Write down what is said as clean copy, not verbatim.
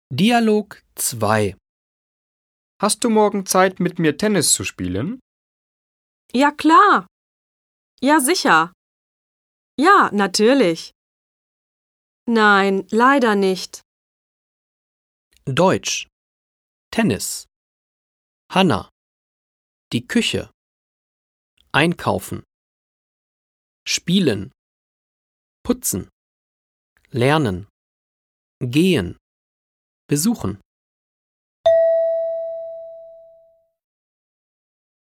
Dialog 2. Hast du morgen Zeit, mit mir Tennis zu spielen? Ja, klar. Ja, sicher. Ja, natürlich. Nein, leider nicht. Deutsch. Tennis. Hanna. Die Küche. Einkaufen. Spielen. Putzen. Lernen. Gehen. Besuchen.